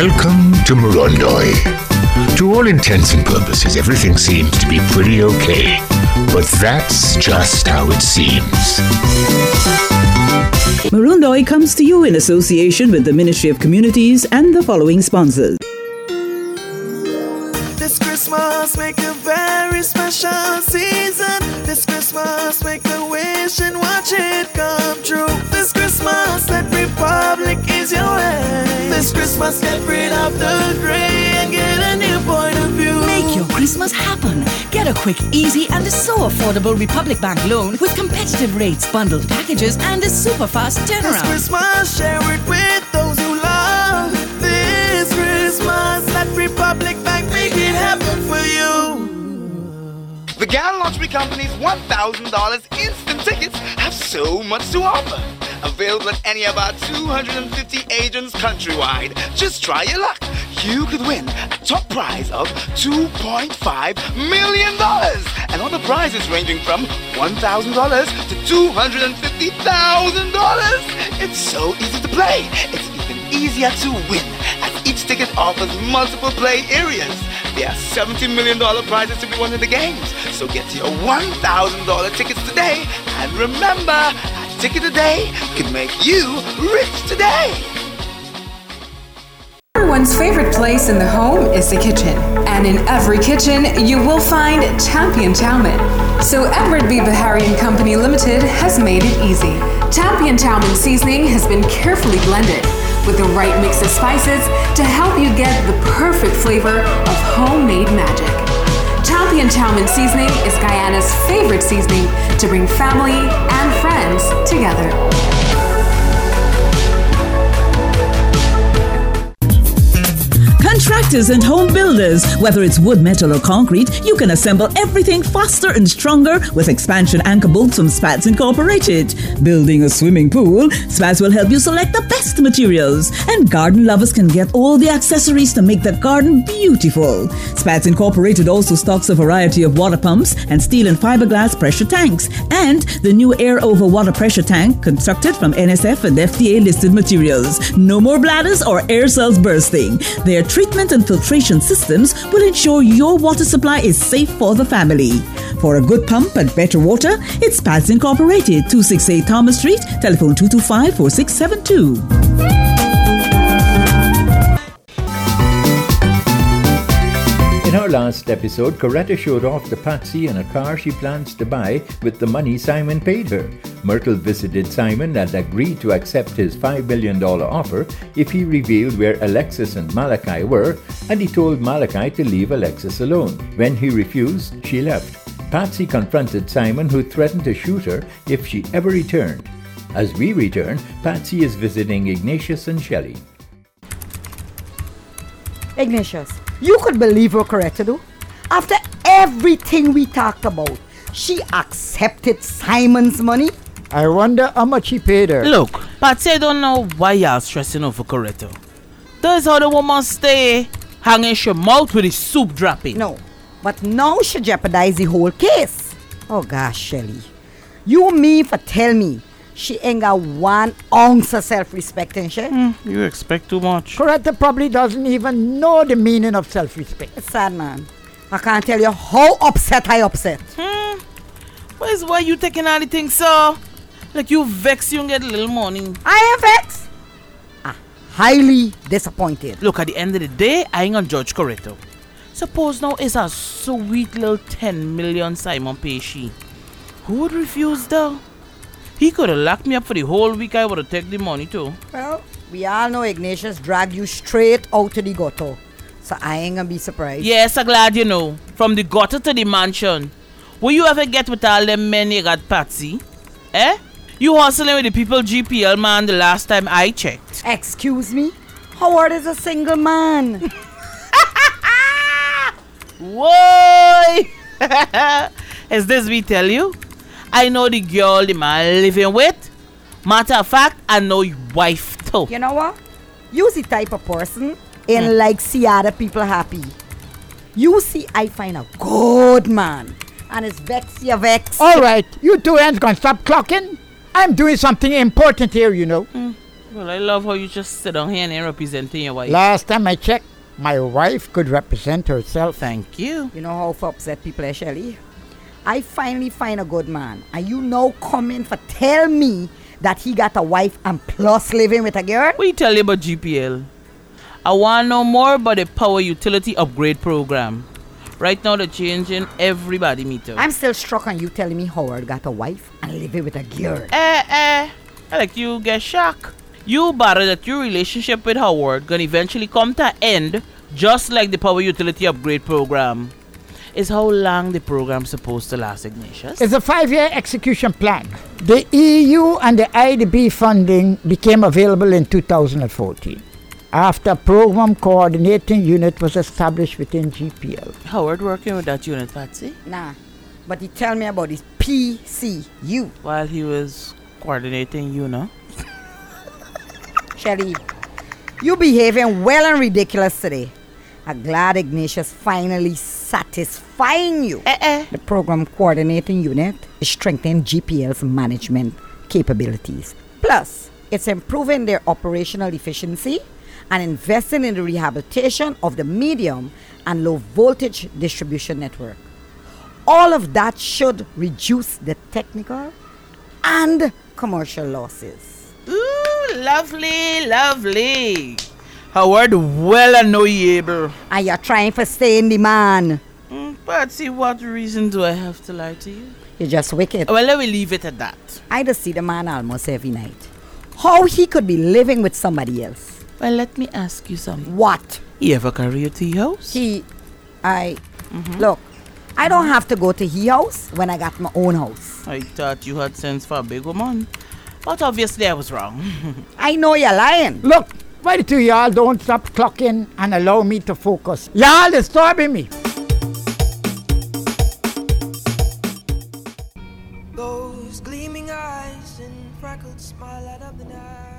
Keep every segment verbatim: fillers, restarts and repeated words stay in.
Welcome to Morondoi. To all intents and purposes, everything seems to be pretty okay. But that's just how it seems. Morondoi comes to you in association with the Ministry of Communities and the following sponsors. This Christmas make a very special season. This Christmas make a wish and watch it come true. This Christmas let Republic is your way. This Christmas get rid of the grey and get a new point of view. Make your Christmas happen. Get a quick, easy and so affordable Republic Bank loan with competitive rates, bundled packages and a super fast turnaround. This Christmas share it with those who love. This Christmas let Republic Bank make it happen for you. The Gal Lottery Company's one thousand dollars instant tickets have so much to offer. Available at any of our two hundred fifty agents countrywide. Just try your luck. You could win a top prize of two point five million dollars. And other prizes ranging from one thousand dollars to two hundred fifty thousand dollars. It's so easy to play. It's even easier to win, as each ticket offers multiple play areas. There are seventy million dollars prizes to be won in the games. So get your one thousand dollars tickets today. And remember, a ticket a day can make you rich today. Everyone's favorite place in the home is the kitchen. And in every kitchen, you will find Champion Chowmin. So Edward B. Bahari and Company Limited has made it easy. Champion Chowmin seasoning has been carefully blended with the right mix of spices to help you get the perfect flavor of homemade magic. Champion Chowmin seasoning is Guyana's favorite seasoning to bring family and friends together. Contractors and home builders, whether it's wood, metal or concrete, you can assemble everything faster and stronger with expansion anchor bolts from Spats Incorporated. Building a swimming pool, Spats will help you select the best materials. And garden lovers can get all the accessories to make the garden beautiful. Spats Incorporated also stocks a variety of water pumps and steel and fiberglass pressure tanks. And the new air over water pressure tank constructed from N S F and F D A listed materials. No more bladders or air cells bursting. Their treatment and filtration systems will ensure your water supply is safe for the family. For a good pump and better water, it's Spats Incorporated, two sixty-eight Thomas Street, telephone two two five, four six seven two. In our last episode, Coretta showed off the Patsy in a car she plans to buy with the money Simon paid her. Myrtle visited Simon and agreed to accept his five million dollars offer if he revealed where Alexis and Malachi were, and he told Malachi to leave Alexis alone. When he refused, she left. Patsy confronted Simon, who threatened to shoot her if she ever returned. As we return, Patsy is visiting Ignatius and Shelley. Ignatius, you could believe her, Coretta, though? After everything we talked about, she accepted Simon's money? I wonder how much he paid her. Look, Patsy, I don't know why you're stressing over Coretta. That's how the woman stay hanging her mouth with the soup dropping. No, but now she jeopardized the whole case. Oh gosh, Shelley. You mean for tell me she ain't got one ounce of self-respect, ain't she? Mm, you expect too much. Coretta probably doesn't even know the meaning of self-respect. It's sad, man. I can't tell you how upset I upset. Hmm. Where's why you taking all the things, sir? Like you vex, you get a little money. I am vexed. I'm highly disappointed. Look, at the end of the day, I ain't gonna judge Coretta. Suppose now it's a sweet little ten million Simon pay she. Who would refuse though? He could have locked me up for the whole week. I would have taken the money too. Well, we all know Ignatius dragged you straight out to the gutter. So I ain't gonna be surprised. Yes, I'm glad you know. From the gutter to the mansion. Will you ever get with all them men you got, Patsy? Eh? You hustling with the people G P L man the last time I checked. Excuse me? Howard is a single man. Whoa! Is this we tell you? I know the girl the man living with. Matter of fact, I know your wife too. You know what? You's the type of person and mm. like see other people happy. You see, I find a good man. And it's vex, you vex. All right, you two ends gonna stop clocking? I'm doing something important here, you know. Mm. Well, I love how you just sit down here and ain't representing your wife. Last time I checked, my wife could represent herself. Thank you. You know how for upset people are, Shelley? I finally find a good man, and you now come in for tell me that he got a wife and plus living with a girl? We tell you about G P L. I want to know more about the power utility upgrade program. Right now, they're changing everybody meter. I'm still struck on you telling me Howard got a wife and living with a girl. Eh, eh. I like you get shocked. You bother that your relationship with Howard gonna eventually come to an end, just like the power utility upgrade program. Is how long the program's supposed to last, Ignatius? It's a five-year execution plan. The E U and the I D B funding became available in two thousand fourteen. After a program coordinating unit was established within G P L. Howard working with that unit, Patsy? Nah, but he tell me about his P C U. While he was coordinating you, no? Shelley, you behaving well and ridiculous today. I'm glad Ignatius finally satisfying you. Eh, eh. The program coordinating unit is strengthening G P L's management capabilities. Plus, it's improving their operational efficiency and investing in the rehabilitation of the medium and low voltage distribution network. All of that should reduce the technical and commercial losses. Ooh, lovely, lovely. Howard well and know ye able. And you're trying to stay in demand. Mm, Patsy, what reason do I have to lie to you? You're just wicked. Well, let me leave it at that. I just see the man almost every night. How he could be living with somebody else? Well, let me ask you something. What? He ever carry you to your house? He, I, mm-hmm. Look, I don't have to go to his house when I got my own house. I thought you had sense for a big woman. But obviously I was wrong. I know you're lying. Look, why the two y'all don't stop clocking and allow me to focus? Y'all disturbing me. Those gleaming eyes and freckled smile light up the night.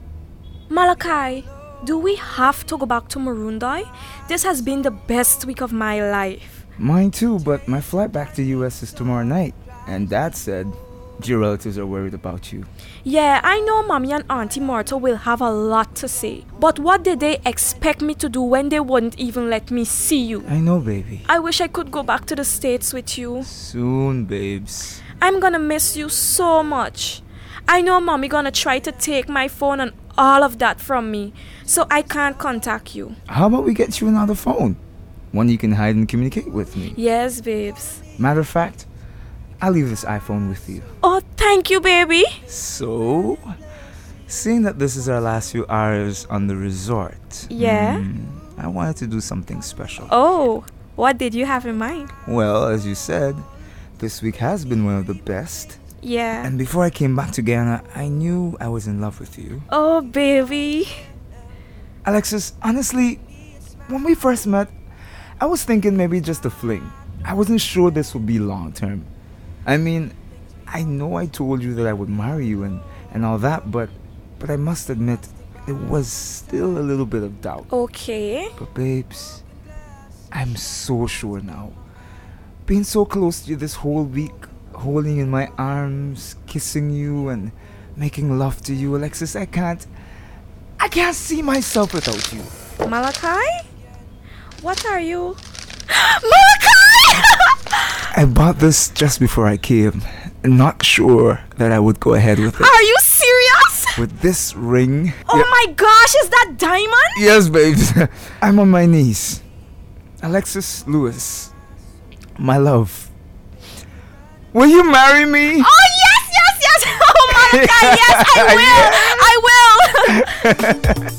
Malachi, do we have to go back to Maroondah? This has been the best week of my life. Mine too, but my flight back to U S is tomorrow night. And Dad said your relatives are worried about you. Yeah, I know Mommy and Auntie Martha will have a lot to say. But what did they expect me to do when they wouldn't even let me see you? I know, baby. I wish I could go back to the States with you. Soon, babes. I'm gonna miss you so much. I know Mommy gonna try to take my phone and all of that from me, so I can't contact you. How about we get you another phone? One you can hide and communicate with me. Yes, babes. Matter of fact, I'll leave this iPhone with you. Oh, thank you, baby. So, seeing that this is our last few hours on the resort, yeah, mm, I wanted to do something special. Oh, what did you have in mind? Well, as you said, this week has been one of the best. Yeah. And before I came back to Ghana, I knew I was in love with you. Oh, baby. Alexis, honestly, when we first met, I was thinking maybe just a fling. I wasn't sure this would be long term. I mean, I know I told you that I would marry you and, and all that, but but I must admit, there was still a little bit of doubt. Okay. But babes, I'm so sure now. Being so close to you this whole week, holding you in my arms, kissing you and making love to you, Alexis, I can't, I can't see myself without you. Malachi? What are you? Malachi! I bought this just before I came, not sure that I would go ahead with it. Are you serious? With this ring. Oh yeah. My gosh, is that diamond? Yes, babes. I'm on my knees. Alexis Lewis, my love. Will you marry me? Oh, yes, yes, yes. Oh, Malachi, yes, I will. I will.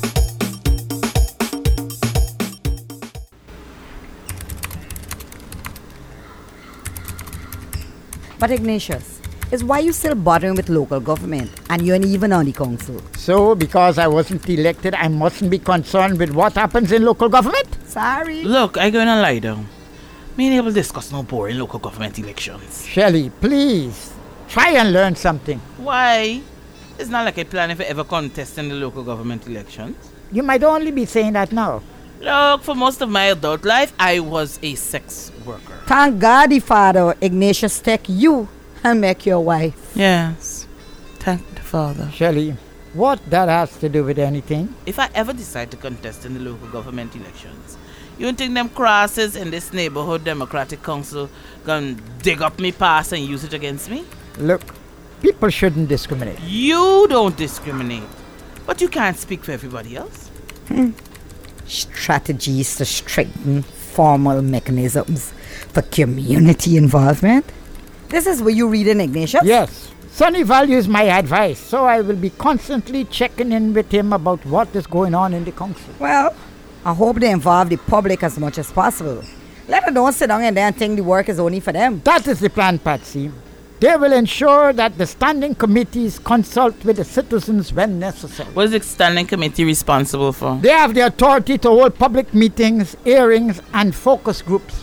But Ignatius, is why you still bothering with local government and you ain't even on the council? So, because I wasn't elected, I mustn't be concerned with what happens in local government? Sorry. Look, I gonna lie down. Me ain't able to discuss no boring local government elections. Shelley, please, try and learn something. Why? It's not like I plan if I ever contest in the local government elections. You might only be saying that now. Look, for most of my adult life, I was a sex worker. Thank God the Father Ignatius take you and make your wife. Yes, thank the Father. Shelley, What that has to do with anything? If I ever decide to contest in the local government elections, you don't think them crosses in this neighborhood Democratic Council gonna dig up me past and use it against me? Look, people shouldn't discriminate. You don't discriminate, but you can't speak for everybody else. Hmm. Strategies to strengthen formal mechanisms for community involvement. This is where you read in Ignatius? Yes. Sonny values my advice, so I will be constantly checking in with him about what is going on in the council. Well, I hope they involve the public as much as possible. Let them don't sit down and then think the work is only for them. That is the plan, Patsy. They will ensure that the standing committees consult with the citizens when necessary. What is the standing committee responsible for? They have the authority to hold public meetings, hearings, and focus groups.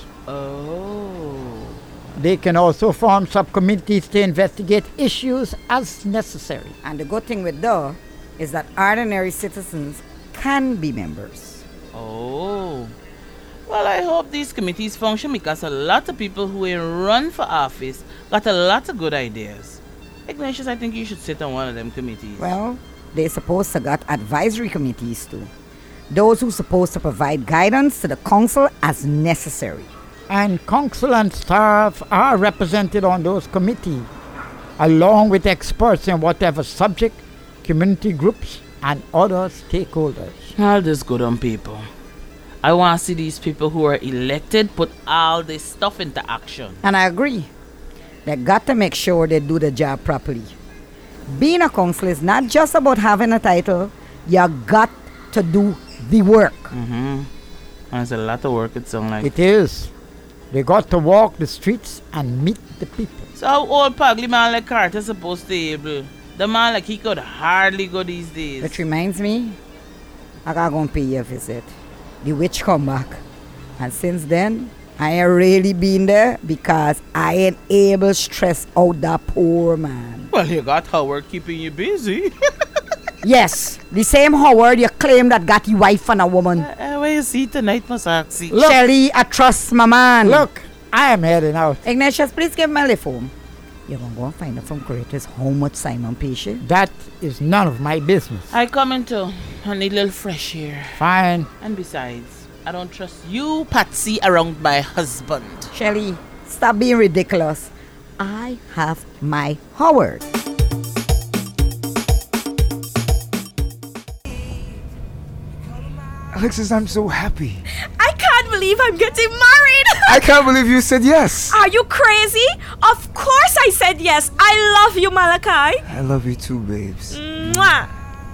Oh. They can also form subcommittees to investigate issues as necessary. And the good thing with D O is that ordinary citizens can be members. Oh. Well, I hope these committees function because a lot of people who ain't run for office got a lot of good ideas. Ignatius, I think you should sit on one of them committees. Well, they're supposed to got advisory committees too. Those who supposed to provide guidance to the council as necessary. And council and staff are represented on those committees, along with experts in whatever subject, community groups, and other stakeholders. All this good on people. I want to see these people who are elected put all this stuff into action. And I agree. They got to make sure they do the job properly. Being a council is not just about having a title. You got to do the work. Mm-hmm. And it's a lot of work, it sounds like. It is. They got to walk the streets and meet the people. So how old Pugly man like Carter supposed to be able? The man like he could hardly go these days. Which reminds me, I gotta go and pay you a visit. The witch come back. And since then, I ain't really been there because I ain't able to stress out that poor man. Well, you got Howard keeping you busy. Yes, the same Howard you claim that got your wife and a woman. Uh, uh, where you see tonight, Miss Oxy? Shelly, I trust my man. Look, I am heading out. Ignatius, please give me a lift home. You're going to go and find out from creators how much Simon pays you. That is none of my business. I come into. I need a little fresh air. Fine. And besides, I don't trust you, Patsy, around my husband. Shelly, stop being ridiculous. I have my Howard. Alexis, I'm so happy. I can't believe I'm getting married. I can't believe you said yes. Are you crazy? Of course I said yes. I love you, Malachi. I love you too, babes. Mwah.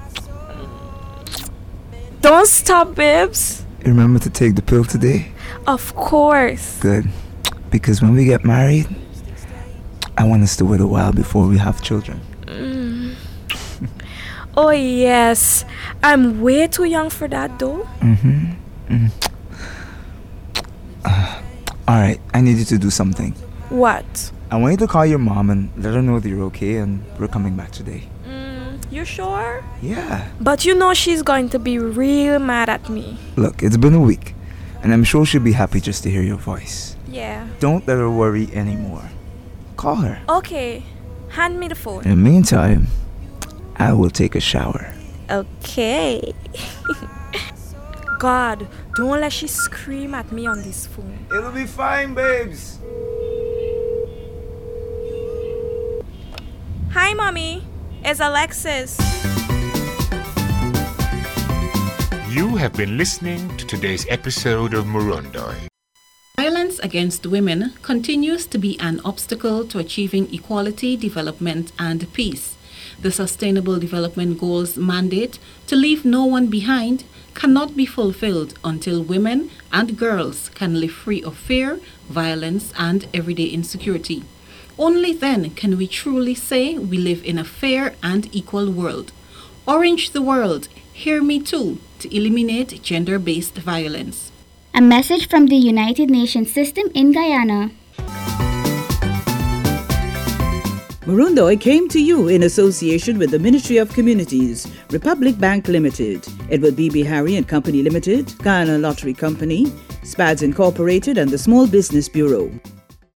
Don't stop, babes. Remember to take the pill today? Of course. Good. Because when we get married, I want us to wait a while before we have children. Mm. Oh, yes. I'm way too young for that, though. Mm-hmm. Mm. Uh, Alright, I need you to do something. What? I want you to call your mom and let her know that you're okay and we're coming back today. Mm, you sure? Yeah. But you know she's going to be real mad at me. Look, it's been a week, and I'm sure she'll be happy just to hear your voice. Yeah. Don't let her worry anymore. Call her. Okay. Hand me the phone. In the meantime, I will take a shower. Okay. God, don't let she scream at me on this phone. It'll be fine, babes. Hi, Mommy. It's Alexis. You have been listening to today's episode of Murundoi. Violence against women continues to be an obstacle to achieving equality, development, and peace. The Sustainable Development Goals mandate to leave no one behind cannot be fulfilled until women and girls can live free of fear, violence, and everyday insecurity. Only then can we truly say we live in a fair and equal world. Orange the world, hear me too, to eliminate gender-based violence. A message from the United Nations system in Guyana. Murundoi came to you in association with the Ministry of Communities, Republic Bank Limited, Edward B. Bihari and Company Limited, Guyana Lottery Company, S P A D S Incorporated, and the Small Business Bureau.